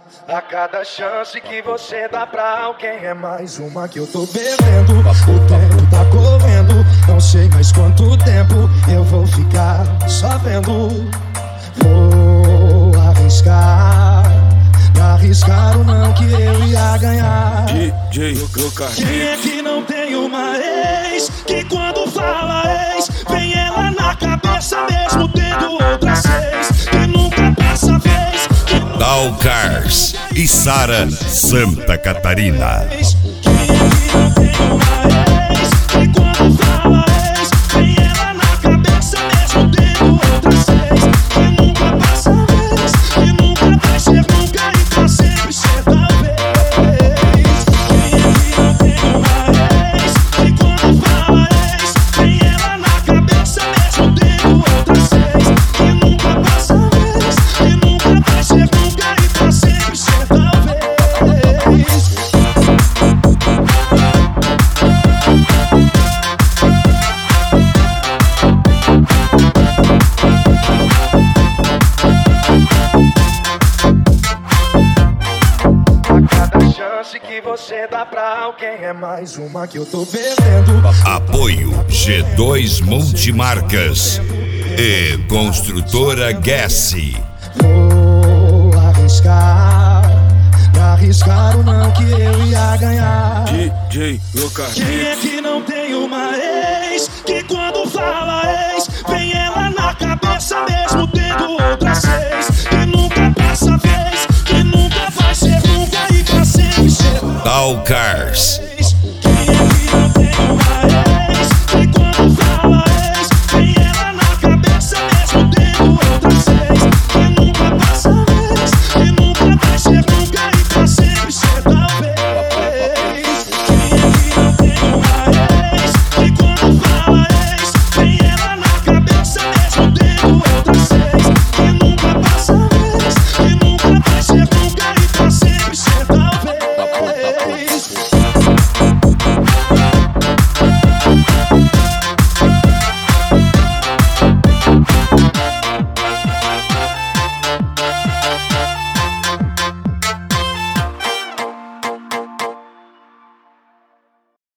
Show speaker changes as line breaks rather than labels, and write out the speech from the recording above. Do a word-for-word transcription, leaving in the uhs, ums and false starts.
A cada chance que você dá pra alguém é mais uma que eu tô bebendo. O tempo tá correndo, não sei mais quanto tempo eu vou ficar só vendo. Vou arriscar, arriscar o não que eu ia ganhar.
D J Luca.
Quem é que não tem uma ex que quando fala ex vem ela na cabeça mesmo tendo outras seis, que nunca passa vez, que nunca
Dal Cars e Sara Santa Catarina.
Quem é que não tem uma ex que quando fala ex vem ela na cabeça mesmo tendo outras seis, que nunca passa vez, que nunca vai ser nunca e pra sempre ser talvez. Quem é que não tem uma ex que quando fala ex vem ela na cabeça mesmo tendo outras seis, que nunca passa vez, que nunca vai ser nunca e pra sempre ser talvez. Cada chance que você dá pra alguém é mais uma que eu tô bebendo.
Apoio G dois Multimarcas e Construtora Guess.
Vou arriscar, arriscar o não que eu ia ganhar.
D J Luca.
Quem é que não tem uma ex que quando fala ex vem ela na cabeça mesmo tendo outras seis, que nunca passa vez, que nunca vai ser nunca e pra sempre ser.
Dal Cars